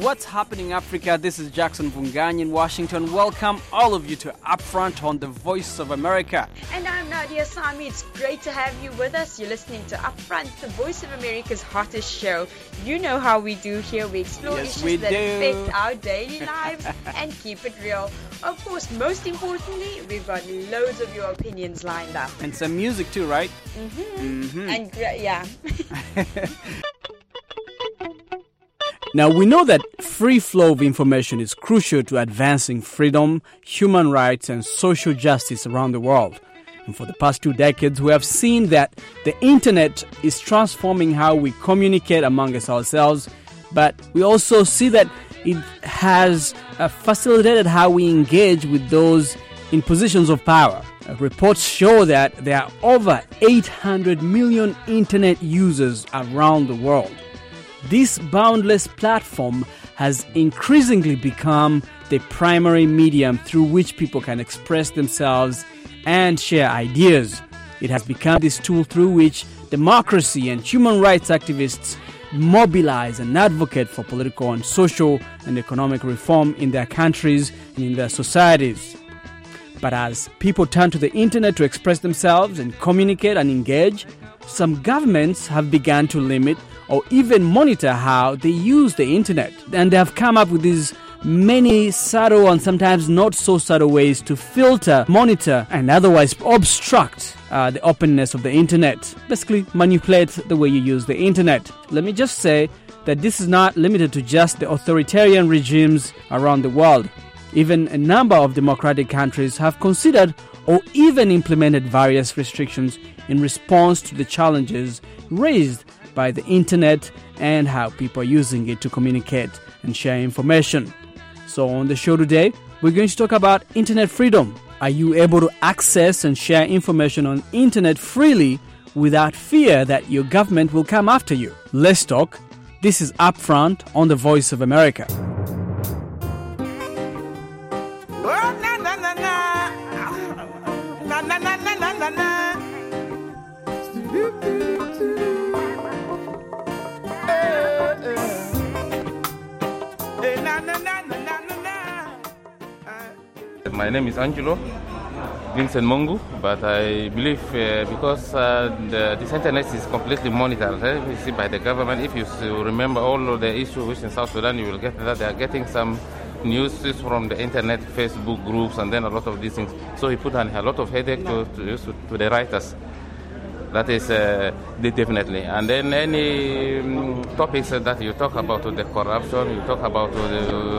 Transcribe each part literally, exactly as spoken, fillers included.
What's happening, Africa? This is Jackson Vunganyi in Washington. Welcome all of you to Upfront on the Voice of America. And I'm Nadia Sami. It's great to have you with us. You're listening to Upfront, the Voice of America's hottest show. You know how we do here. We explore Yes, issues we that do. affect our daily lives and keep it real. Of course, most importantly, we've got loads of your opinions lined up. And some music too, right? Mm-hmm. Mm-hmm. And gra- yeah. Now, we know that free flow of information is crucial to advancing freedom, human rights, and social justice around the world. And for the past two decades, we have seen that the internet is transforming how we communicate among us ourselves, but we also see that it has uh, facilitated how we engage with those in positions of power. Uh, reports show that there are over eight hundred million internet users around the world. This boundless platform has increasingly become the primary medium through which people can express themselves and share ideas. It has become this tool through which democracy and human rights activists mobilize and advocate for political and social and economic reform in their countries and in their societies. But as people turn to the internet to express themselves and communicate and engage, some governments have begun to limit or even monitor how they use the internet. And they have come up with these many subtle and sometimes not so subtle ways to filter, monitor, and otherwise obstruct uh, the openness of the internet. Basically, manipulate the way you use the internet. Let me just say that this is not limited to just the authoritarian regimes around the world. Even a number of democratic countries have considered or even implemented various restrictions in response to the challenges raised by the internet and how people are using it to communicate and share information. So on the show today, we're going to talk about internet freedom. Are you able to access and share information on internet freely without fear that your government will come after you? Let's talk. This is Upfront on the Voice of America. My name is Angelo Vincent Mongu, but I believe uh, because uh, the, this internet is completely monitored eh, by the government. If you remember all of the issues in South Sudan, you will get that they are getting some news from the internet, Facebook groups, and then a lot of these things. So he put on a lot of headache to, to, to the writers. That is uh, definitely. And then any um, topics that you talk about, the corruption, you talk about the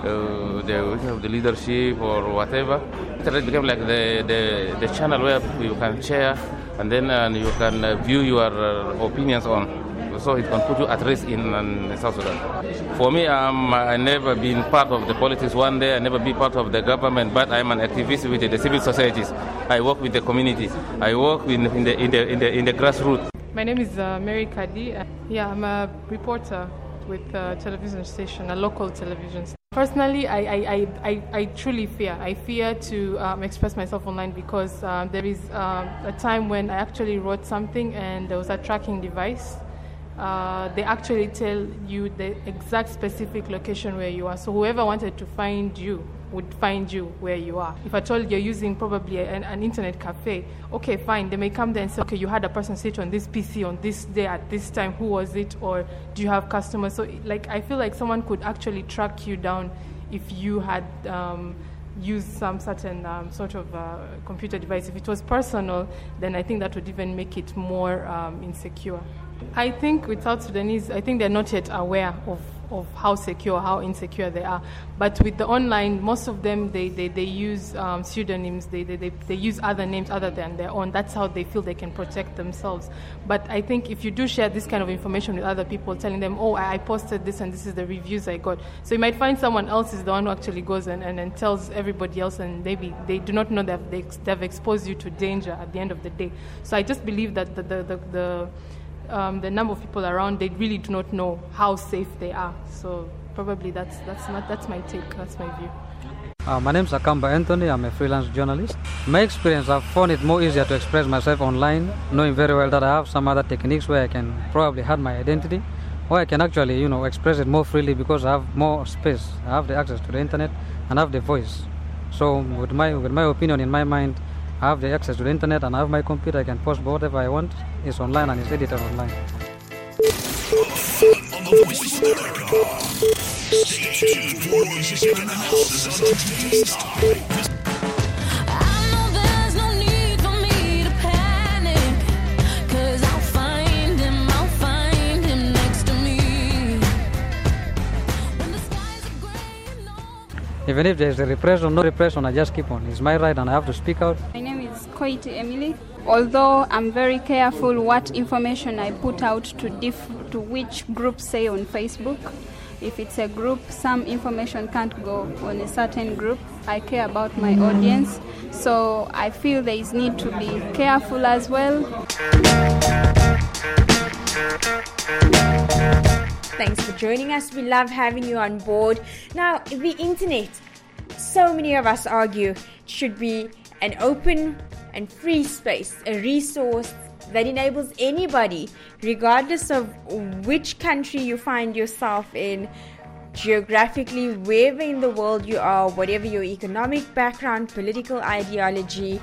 uh, the, the leadership or whatever. It became like the, the, the channel where you can share and then uh, you can uh, view your uh, opinions on. So it can put you at risk in, in South Sudan. For me, um, I never been part of the politics one day. I never be part of the government, but I'm an activist with the civil societies. I work with the community. I work in, in the in the in the in the grassroots. My name is uh, Mary Kadi. Yeah, I'm a reporter with a television station, a local television station. Personally, I, I, I, I truly fear. I fear to um, express myself online because um, there is um, a time when I actually wrote something and there was a tracking device. Uh, they actually tell you the exact specific location where you are. So whoever wanted to find you would find you where you are. If at all you're using probably an, an internet cafe, okay, fine. They may come there and say, okay, you had a person sit on this P C on this day at this time. Who was it? Or do you have customers? So like, I feel like someone could actually track you down if you had um, used some certain um, sort of uh, computer device. If it was personal, then I think that would even make it more um, insecure. I think with South Sudanese, I think they're not yet aware of, of how secure, how insecure they are. But with the online, most of them, they, they, they use um, pseudonyms, they, they, they, they use other names other than their own. That's how they feel they can protect themselves. But I think if you do share this kind of information with other people, telling them, oh, I posted this and this is the reviews I got. So you might find someone else is the one who actually goes and, and, and tells everybody else, and maybe they do not know that they, they've exposed you to danger at the end of the day. So I just believe that the, the, the, the Um, the number of people around, they really do not know how safe they are. So probably that's that's not that's my take. That's my view. Uh, my name is Akamba Anthony. I'm a freelance journalist. My experience, I've found it more easier to express myself online, knowing very well that I have some other techniques where I can probably hide my identity or I can actually, you know, express it more freely because I have more space. I have the access to the internet and I have the voice. So with my with my opinion in my mind, I have the access to the internet and I have my computer. I can post whatever I want. It's online and it's edited online. On the Voice of America. Stay tuned for news and analysis on today's topic. Even if there's a repression, no repression, I just keep on. It's my right and I have to speak out. My name is Koiti Emily. Although I'm very careful what information I put out to diff- to which group, say on Facebook. If it's a group, some information can't go on a certain group. I care about my audience. So I feel there is need to be careful as well. Thanks for joining us. We love having you on board. Now, the internet, so many of us argue, should be an open and free space, a resource that enables anybody, regardless of which country you find yourself in, geographically, wherever in the world you are, whatever your economic background, political ideology,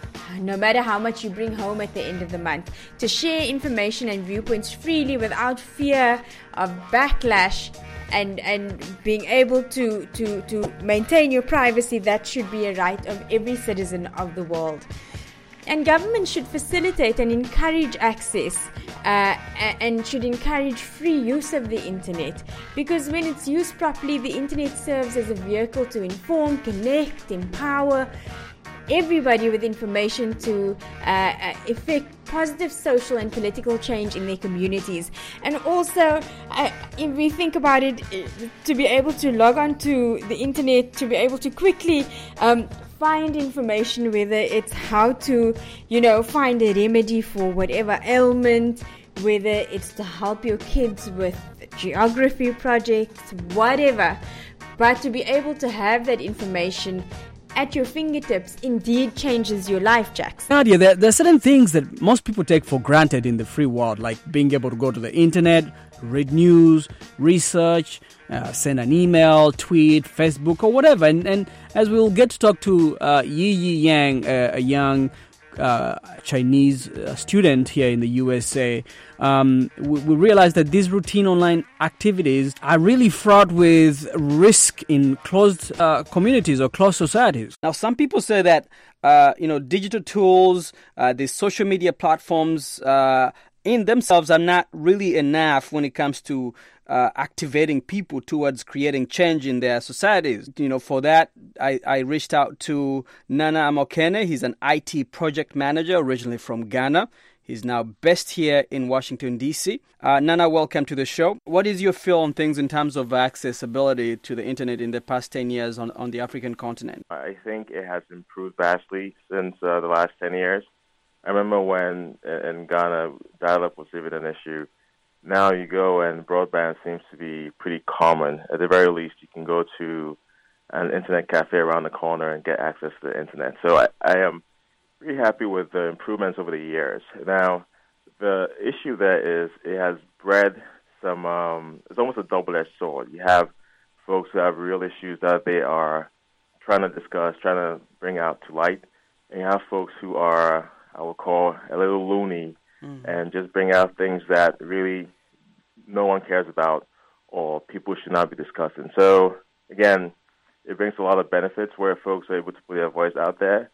no matter how much you bring home at the end of the month, to share information and viewpoints freely without fear of backlash and and being able to, to, to maintain your privacy. That should be a right of every citizen of the world. And government should facilitate and encourage access uh, and should encourage free use of the internet, because when it's used properly, the internet serves as a vehicle to inform, connect, empower everybody with information to uh, effect positive social and political change in their communities. And also, uh, if we think about it, to be able to log on to the internet, to be able to quickly um, find information, whether it's how to, you know, find a remedy for whatever ailment, whether it's to help your kids with geography projects, whatever. But to be able to have that information at your fingertips indeed changes your life, Jax. Nadia, there, there are certain things that most people take for granted in the free world, like being able to go to the internet, read news, research, uh, send an email, tweet, Facebook, or whatever. And, and as we'll get to talk to uh, Yi Yi Yang, uh, a young uh, Chinese uh, student here in the U S A, um, we, we realize that these routine online activities are really fraught with risk in closed uh, communities or closed societies. Now, some people say that uh, you know digital tools, uh, these social media platforms, uh, in themselves are not really enough when it comes to uh, activating people towards creating change in their societies. You know, for that, I, I reached out to Nana Amokene. He's an I T project manager originally from Ghana. He's now based here in Washington, D C. Uh, Nana, welcome to the show. What is your feel on things in terms of accessibility to the internet in the past ten years on, on the African continent? I think it has improved vastly since uh, the last ten years. I remember when in Ghana, dial-up was even an issue. Now you go and broadband seems to be pretty common. At the very least, you can go to an internet cafe around the corner and get access to the internet. So I, I am pretty happy with the improvements over the years. Now, the issue there is it has bred some, um, it's almost a double-edged sword. You have folks who have real issues that they are trying to discuss, trying to bring out to light, and you have folks who are, I would call, a little loony mm. and just bring out things that really no one cares about or people should not be discussing. So, again, it brings a lot of benefits where folks are able to put their voice out there.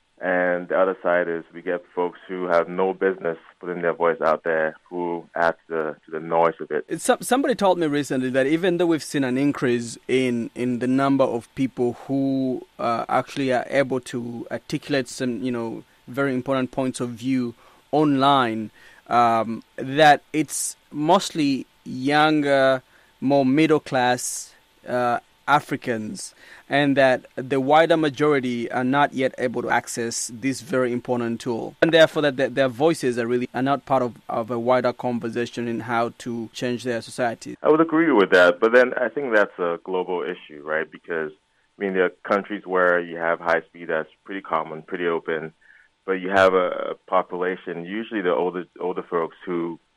And the other side is we get folks who have no business putting their voice out there who add to the, to the noise of it. It's, somebody told me recently that even though we've seen an increase in, in the number of people who uh, actually are able to articulate some, you know, very important points of view online, um, that it's mostly younger, more middle-class uh, Africans, and that the wider majority are not yet able to access this very important tool. And therefore that their, their voices are really are not part of, of a wider conversation in how to change their society. I would agree with that, but then I think that's a global issue, right? Because, I mean, there are countries where you have high speed that's pretty common, pretty open, but you have a population, usually the older older folks who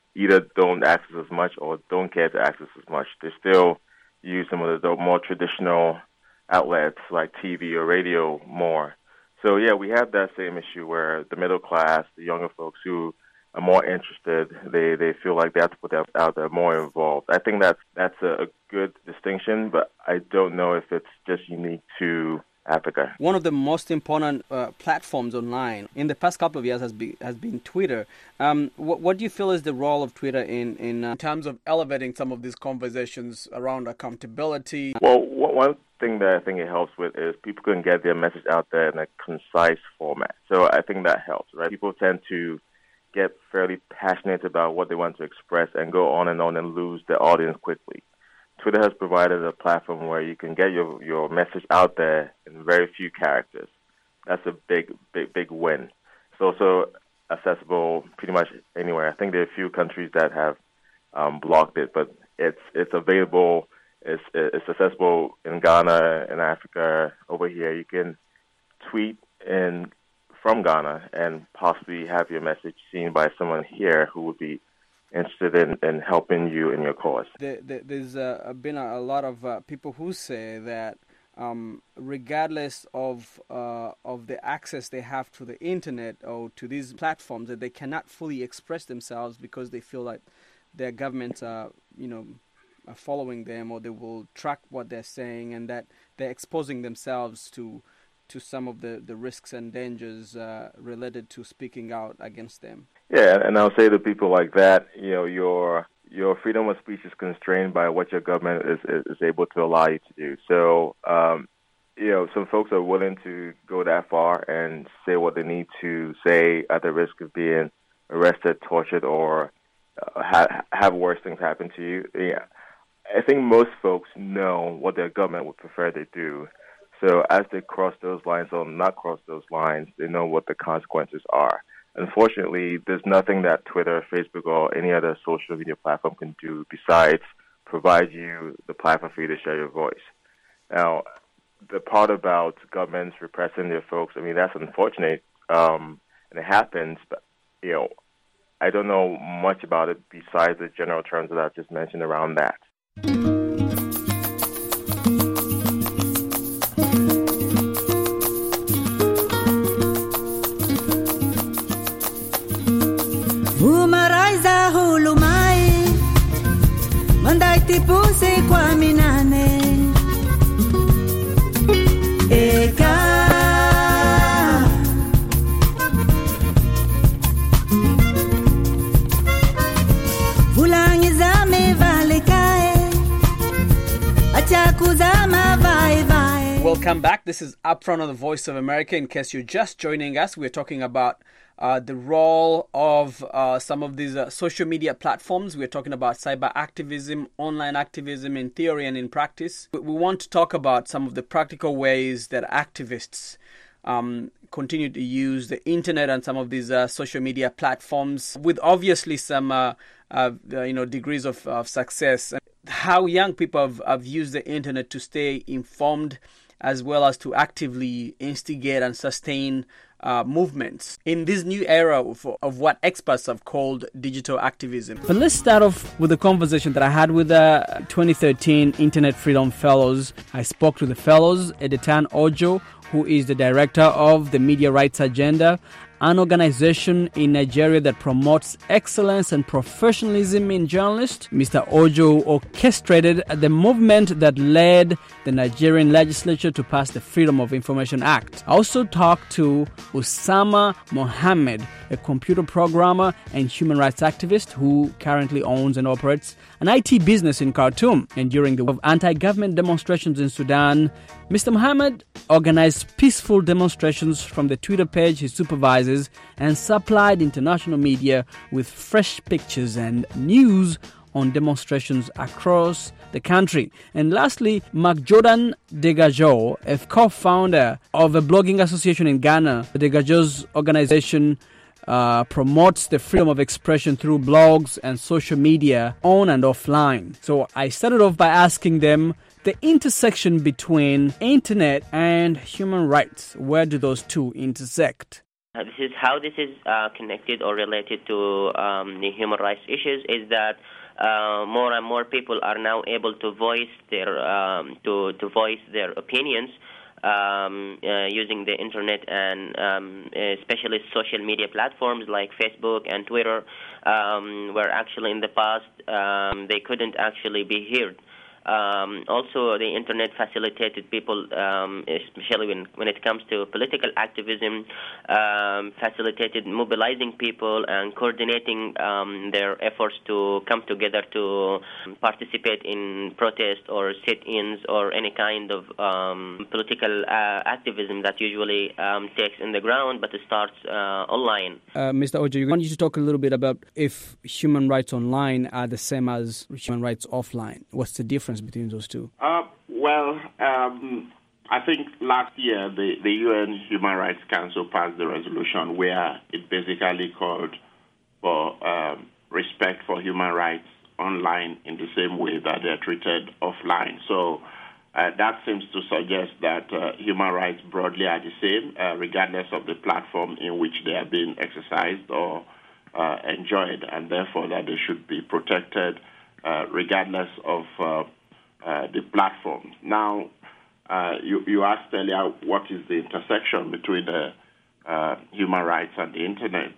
either don't access as much or don't care to access as much. They still use some of the more traditional outlets like T V or radio more. So, yeah, we have that same issue where the middle class, the younger folks who are more interested, they, they feel like they have to put that out there, more involved. I think that's, that's a, a good distinction, but I don't know if it's just unique to Africa. One of the most important uh, platforms online in the past couple of years has been has been Twitter. Um, what, what do you feel is the role of Twitter in in, uh, in terms of elevating some of these conversations around accountability? Well, one thing that I think it helps with is people can get their message out there in a concise format. So I think that helps, right? People tend to get fairly passionate about what they want to express and go on and on and lose their audience quickly. Twitter has provided a platform where you can get your, your message out there in very few characters. That's a big, big, big win. It's also accessible pretty much anywhere. I think there are a few countries that have um, blocked it, but it's it's available. It's it's accessible in Ghana, in Africa, over here. You can tweet in from Ghana and possibly have your message seen by someone here who would be interested in, in helping you in your cause. There, there, there's uh, been a, a lot of uh, people who say that um, regardless of uh, of the access they have to the internet or to these platforms, that they cannot fully express themselves because they feel like their governments are, you know, are following them, or they will track what they're saying, and that they're exposing themselves to to some of the, the risks and dangers uh, related to speaking out against them. Yeah, and I'll say to people like that, you know, your your freedom of speech is constrained by what your government is, is, is able to allow you to do. So, um, you know, some folks are willing to go that far and say what they need to say at the risk of being arrested, tortured, or uh, ha- have worse things happen to you. Yeah, I think most folks know what their government would prefer they do. So as they cross those lines or not cross those lines, they know what the consequences are. Unfortunately, there's nothing that Twitter, Facebook, or any other social media platform can do besides provide you the platform for you to share your voice. Now, the part about governments repressing their folks, I mean, that's unfortunate, um, and it happens, but, you know, I don't know much about it besides the general terms that I've just mentioned around that. Umaraiza hulumai Mandai tipuse kwa minane Eka Vulangi zame vale kae Achaku zama vai vai. Welcome back. This is Upfront on the Voice of America. In case you're just joining us, we're talking about Uh, the role of uh, some of these uh, social media platforms. We're talking about cyber activism, online activism in theory and in practice. We want to talk about some of the practical ways that activists um, continue to use the internet and some of these uh, social media platforms with obviously some uh, uh, you know degrees of, of success. How young people have, have used the internet to stay informed as well as to actively instigate and sustain Uh, movements in this new era of, of what experts have called digital activism. But let's start off with a conversation that I had with the twenty thirteen Internet Freedom Fellows. I spoke to the fellows, Edetan Ojo, who is the director of the Media Rights Agenda, an organization in Nigeria that promotes excellence and professionalism in journalists. Mister Ojo orchestrated the movement that led the Nigerian legislature to pass the Freedom of Information Act. I also talked to Osama Mohammed, a computer programmer and human rights activist who currently owns and operates an I T business in Khartoum. And during the anti-government demonstrations in Sudan, Mister Mohammed organized peaceful demonstrations from the Twitter page he supervises and supplied international media with fresh pictures and news on demonstrations across the country. And lastly, Mark Jordan Degajo, a co-founder of a blogging association in Ghana. Degajo's organization Uh, promotes the freedom of expression through blogs and social media on and offline. So I started off by asking them the intersection between internet and human rights. Where do those two intersect? Uh, this is how this is uh, connected or related to um, the human rights issues is that uh, more and more people are now able to voice their um, to to voice their opinions um, uh, using the internet and um, especially social media platforms like Facebook and Twitter, um, where actually in the past um, they couldn't actually be heard. Um, also, the internet facilitated people, um, especially when, when it comes to political activism, um, facilitated mobilizing people and coordinating um, their efforts to come together to participate in protest or sit-ins or any kind of um, political uh, activism that usually um, takes in the ground, but it starts uh, online. Uh, Mister Ojo, I want you to talk a little bit about if human rights online are the same as human rights offline. What's the difference between those two? Uh, well, um, I think last year the, the U N Human Rights Council passed the resolution where it basically called for um, respect for human rights online in the same way that they're treated offline. So uh, that seems to suggest that uh, human rights broadly are the same, uh, regardless of the platform in which they are being exercised or uh, enjoyed, and therefore that they should be protected uh, regardless of uh, Uh, the platform. Now, uh, you, you asked earlier what is the intersection between the uh, human rights and the internet.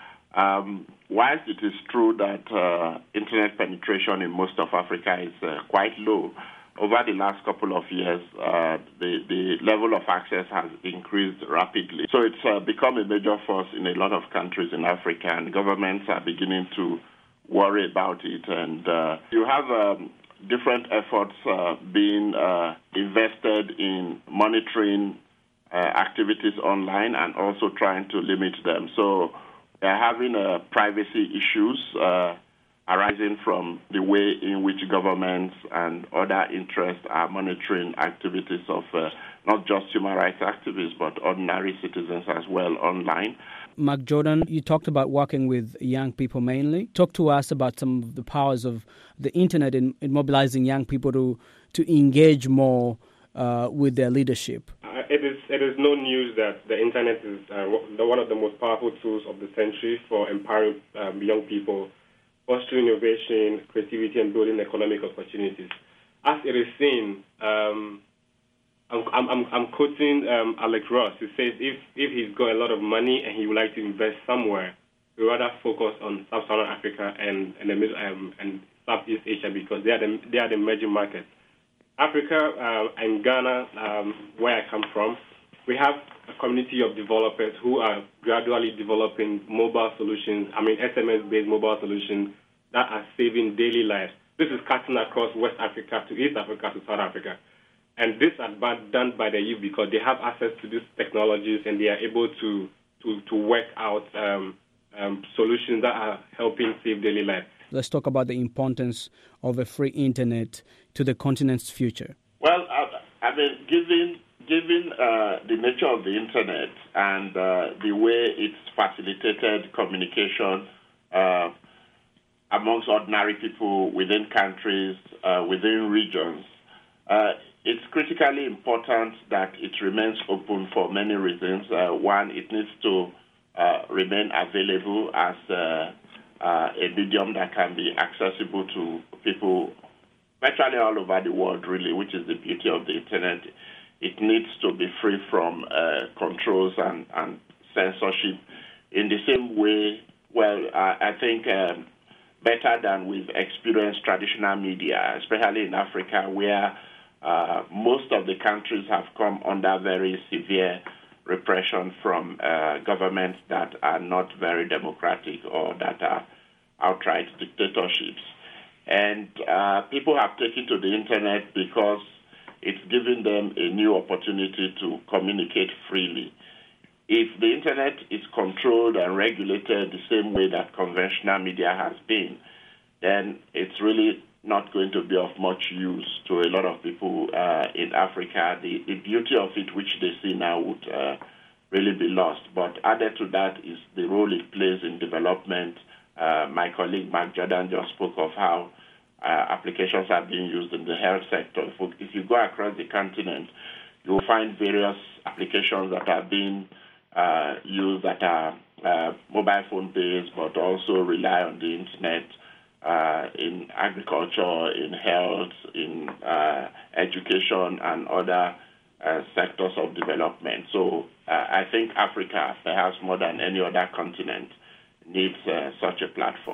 Um, whilst it is true that uh, internet penetration in most of Africa is uh, quite low, over the last couple of years, uh, the, the level of access has increased rapidly. So it's uh, become a major force in a lot of countries in Africa, and governments are beginning to worry about it. And uh, you have um, different efforts uh, being uh, invested in monitoring uh, activities online and also trying to limit them. So they're having uh, privacy issues uh, arising from the way in which governments and other interests are monitoring activities of uh, not just human rights activists, but ordinary citizens as well online. Mark Jordan, you talked about working with young people mainly. Talk to us about some of the powers of the internet in, in mobilizing young people to to engage more uh, with their leadership. Uh, it is it is no news that the internet is uh, one of the most powerful tools of the century for empowering um, young people, fostering innovation, creativity, and building economic opportunities. As it is seen, um, I'm, I'm, I'm quoting um, Alex Ross, who says if, if he's got a lot of money and he would like to invest somewhere, he would rather focus on Sub-Saharan Africa and and, the, um, and Southeast Asia because they are the, they are the emerging markets. Africa uh, and Ghana, um, where I come from, we have a community of developers who are gradually developing mobile solutions, I mean S M S-based mobile solutions that are saving daily lives. This is cutting across West Africa to East Africa to South Africa. And this is done by the youth because they have access to these technologies and they are able to to, to work out um, um, solutions that are helping save daily life. Let's talk about the importance of a free internet to the continent's future. Well, I, I mean, given given uh, the nature of the internet and uh, the way it's facilitated communication uh, amongst ordinary people within countries, uh, within regions, uh, it's critically important that it remains open for many reasons. Uh, one, it needs to uh, remain available as uh, uh, a medium that can be accessible to people virtually all over the world, really, which is the beauty of the internet. It needs to be free from uh, controls and, and censorship in the same way, well, uh, I think um, better than we've experienced traditional media, especially in Africa, where Uh, most of the countries have come under very severe repression from uh, governments that are not very democratic or that are outright dictatorships. And uh, people have taken to the internet because it's given them a new opportunity to communicate freely. If the internet is controlled and regulated the same way that conventional media has been, then it's really not going to be of much use to a lot of people uh, in Africa. The, the beauty of it, which they see now, would uh, really be lost. But added to that is the role it plays in development. Uh, my colleague Mark Jordan just spoke of how uh, applications are being used in the health sector. If, if you go across the continent, you will find various applications that are being uh, use that are uh, mobile phone based, but also rely on the internet uh, in agriculture, in health, in uh, education, and other uh, sectors of development. So uh, I think Africa, perhaps more than any other continent, needs uh, such a platform.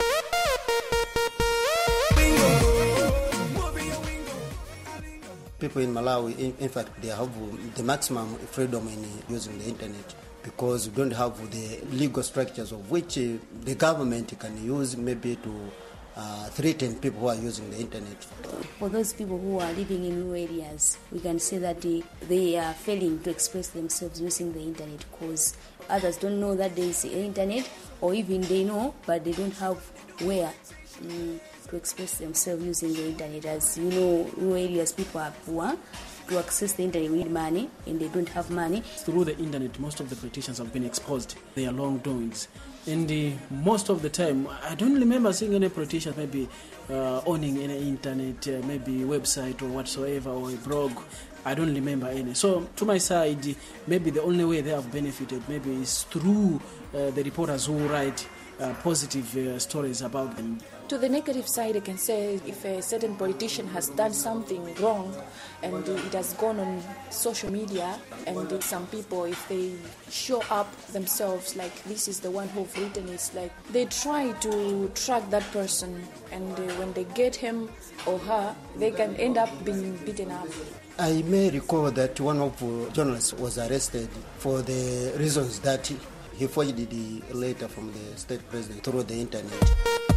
People in Malawi, in, in fact, they have the maximum freedom in using the internet because we don't have the legal structures of which uh, the government can use maybe to uh, threaten people who are using the internet. For those people who are living in rural areas, we can say that they, they are failing to express themselves using the internet because others don't know that there is the internet, or even they know, but they don't have where um, to express themselves using the internet. As you know, rural areas, people are poor. To access the internet, we need money, and they don't have money. Through the internet, most of the politicians have been exposed their wrongdoings. And uh, most of the time, I don't remember seeing any politicians maybe uh, owning any internet, uh, maybe website or whatsoever, or a blog. I don't remember any. So to my side, maybe the only way they have benefited maybe is through uh, the reporters who write uh, positive uh, stories about them. To the negative side, I can say if a certain politician has done something wrong and it has gone on social media, and some people, if they show up themselves like this is the one who've written, it's like they try to track that person, and uh, when they get him or her, they can end up being beaten up. I may recall that one of the journalists was arrested for the reasons that he forged the letter from the state president through the internet.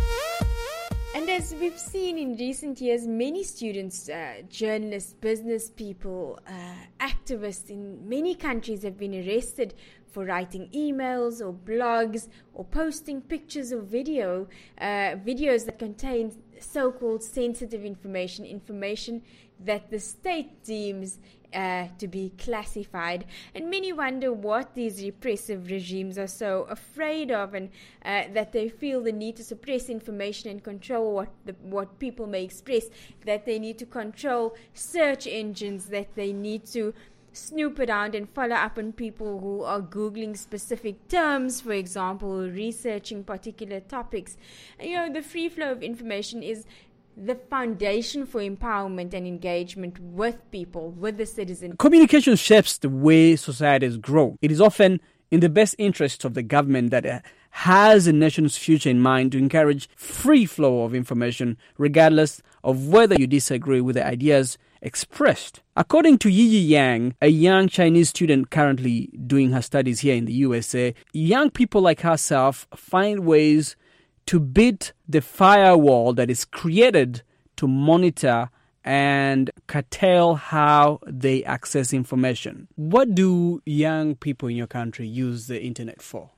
And as we've seen in recent years, many students, uh, journalists, business people, uh, activists in many countries have been arrested for writing emails or blogs or posting pictures or video, uh, videos that contain so-called sensitive information, information that the state deems uh, to be classified. And many wonder what these repressive regimes are so afraid of, and uh, that they feel the need to suppress information and control what the, what people may express, that they need to control search engines, that they need to snoop around and follow up on people who are Googling specific terms, for example, researching particular topics. And, you know, the free flow of information is the foundation for empowerment and engagement with people, with the citizen. Communication shapes the way societies grow. It is often in the best interests of the government that has a nation's future in mind to encourage free flow of information, regardless of whether you disagree with the ideas expressed. According to Yiyi Yang, a young Chinese student currently doing her studies here in the U S A, young people like herself find ways to beat the firewall that is created to monitor and curtail how they access information. What do young people in your country use the internet for?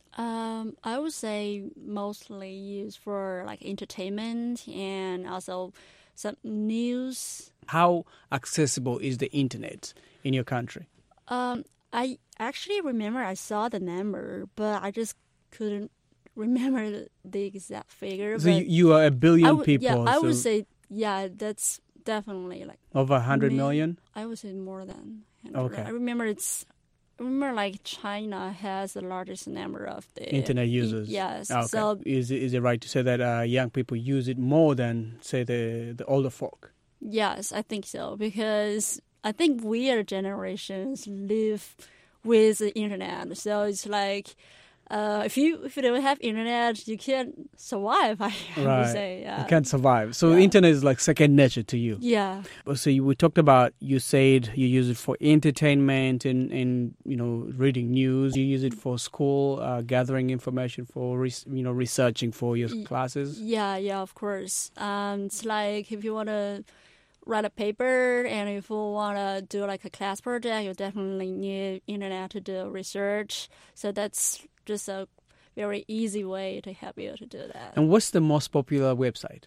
Um, I would say mostly used for like entertainment and also some news. How accessible is the internet in your country? Um, I actually remember I saw the number, but I just couldn't remember the exact figure. So you, you are a billion w- people. Yeah, I so would say, yeah, that's definitely like over a hundred may, million. I would say more than. Okay. I remember it's. I remember like China has the largest number of the internet users. E- yes. Okay. So is it, is it right to say that uh, young people use it more than say the the older folk? Yes, I think so, because I think we are generations live with the internet. So it's like. Uh, if you if you don't have internet, you can't survive. I right. would say, yeah. You can't survive. So yeah. internet is like second nature to you. Yeah. So you, we talked about, you said you use it for entertainment and, and you know reading news. You use it for school, uh, gathering information for re- you know researching for your y- classes. Yeah, yeah, of course. Um, it's like if you want to write a paper and if you want to do like a class project, you definitely need internet to do research. So that's just a very easy way to help you to do that. And what's the most popular website?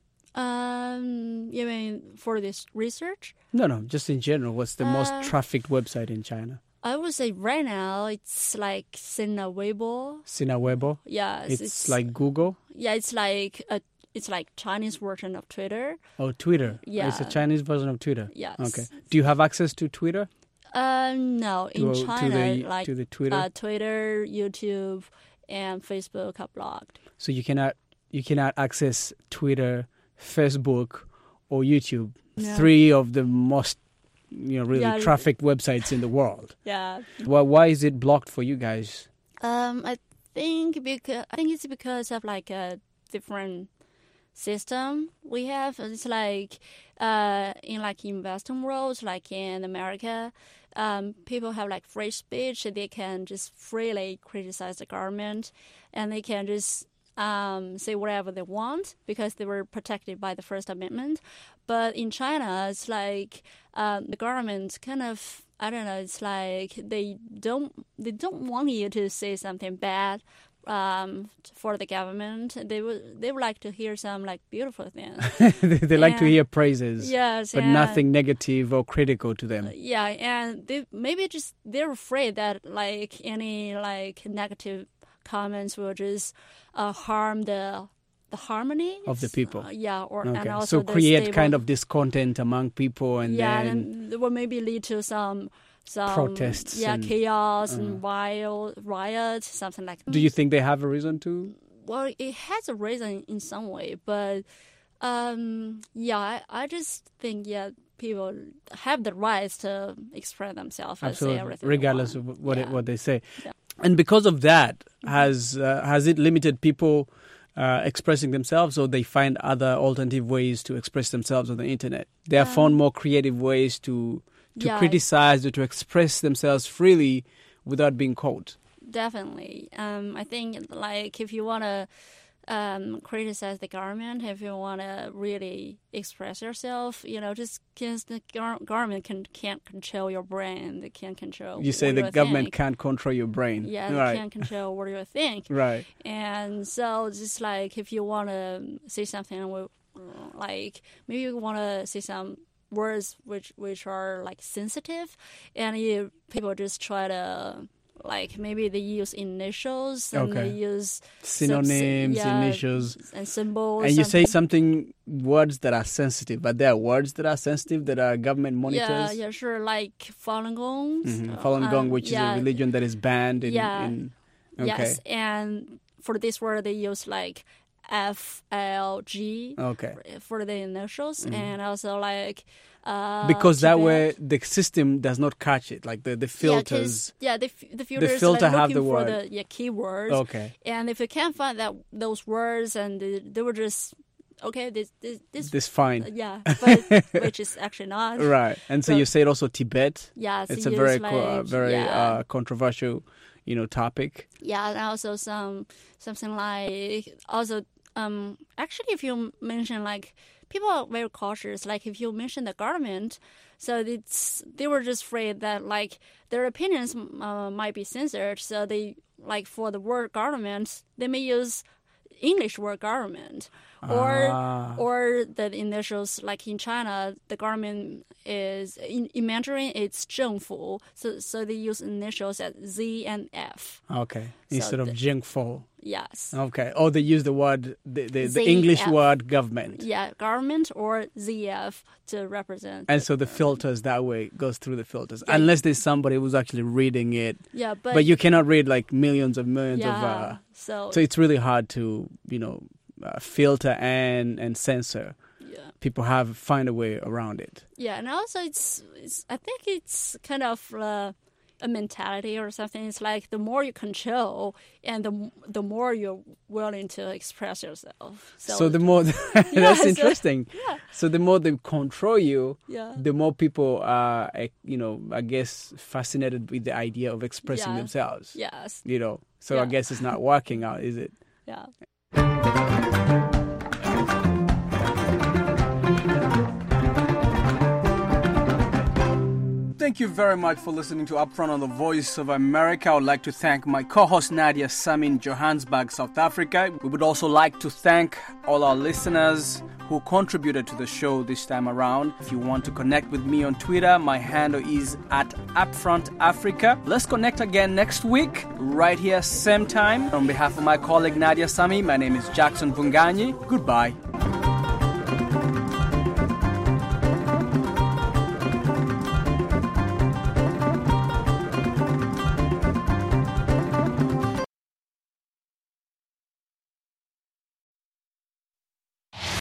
Um, you mean for this research? No, no, just in general. What's the uh, most trafficked website in China? I would say right now it's like Sina Weibo. Sina Weibo? Yeah. It's, it's like Google? Yeah, it's like a It's like Chinese version of Twitter. Oh, Twitter. Yeah. It's a Chinese version of Twitter. Yes. Okay. Do you have access to Twitter? Uh, no, in to, China, to the, like to the Twitter, uh, Twitter, YouTube, and Facebook are blocked. So you cannot you cannot access Twitter, Facebook, or YouTube. No. Three of the most you know really Yeah. trafficked websites in the world. Yeah. Well, why is it blocked for you guys? Um, I think because I think it's because of like a different system we have. It's like uh, in like in Western world, like in America, um, people have like free speech. They can just freely criticize the government, and they can just um, say whatever they want because they were protected by the First Amendment. But in China, it's like um, the government kind of, I don't know, it's like they don't they don't want you to say something bad um, for the government. They would they would like to hear some like beautiful things. they they like to And- hear praises, yes, but and- nothing negative or critical to them. Yeah, and they maybe just they're afraid that like any like negative comments will just uh, harm the the harmony Of the people. Uh, yeah, or Okay. and also so the create stable- kind of discontent among people, and yeah, then and it will maybe lead to some some Protests yeah, and- chaos uh. and wild riots, something like that. do you think they have a reason to? Well, it has a reason in some way, but um, yeah, I, I just think yeah, people have the rights to express themselves and say Absolutely, everything. regardless of what it, what they say. Yeah. And because of that, has uh, has it limited people uh, expressing themselves, or they find other alternative ways to express themselves on the internet? They have Um, found more creative ways to to yeah. criticize or to express themselves freely without being caught. Definitely. Um, I think like if you want to um, criticize the government, if you want to really express yourself, you know, just because the gar- government can, can't control your brain, they can't control You say what the you government think. can't control your brain. Yeah, they right. can't control what you think. Right. And so just like if you want to say something, with, like maybe you want to say some words which which are like sensitive, and you people just try to like maybe they use initials and Okay. they use Synonyms, some- yeah, initials. and symbols. And you say something. something, words that are sensitive, but there are words that are sensitive that are government monitors. Yeah, yeah, sure. Like Falun Gong. Mm-hmm. Falun Gong, um, which yeah, is a religion that is banned in. yeah. in okay. Yes, and for this word they use like F L G. Okay. For the initials, Mhm. and also like. Uh, Because that Tibet. way the system does not catch it, like the, the filters. Yeah, 'cause- yeah, the f- the filters filter like have looking the for word. the yeah keywords. Okay. And if you can't find that those words, and they, they were just okay, this this this, This fine. Yeah, but which is actually not Right. And so, you said also Tibet. Yeah, so It's a use very like, co- uh, very yeah. uh, controversial, you know, topic. Yeah, and also some something like also um actually if you mention like people are very cautious. Like if you mention the government, so it's they were just afraid that like their opinions uh, might be censored. So they like for the word government, they may use English word government, or Ah. or the initials like in China, the government is in, in Mandarin it's 政府, so so they use initials as Z and F. Okay. So Instead of the- Jingfo. Yes. Okay. Or they use the word, the, the, the Z English F. word government. Yeah, government or Z F to represent. And so the filters that way goes through the filters, Yeah. unless there's somebody who's actually reading it. Yeah, but- but you cannot read like millions of millions of. Yeah, Uh, so- so it's really hard to you know uh, filter and and censor. Yeah. People have find a way around it. Yeah, and also it's, it's I think it's kind of uh, a mentality or something. It's like the more you control, and the the more you're willing to express yourself. So, So, the more that's Yeah, so- interesting. yeah. So the more they control you, Yeah. the more people are, eh, you know, I guess fascinated with the idea of expressing Yeah. themselves. Yes. You know, so Yeah. I guess it's not working out, is it? Yeah. Thank you very much for listening to Upfront on the Voice of America. I would like to thank my co-host Nadia Sami in Johannesburg, South Africa. We would also like to thank all our listeners who contributed to the show this time around. If you want to connect with me on Twitter, my handle is at Upfront Africa. Let's connect again next week, right here, same time. On behalf of my colleague Nadia Sami, my name is Jackson Vunganyi. Goodbye.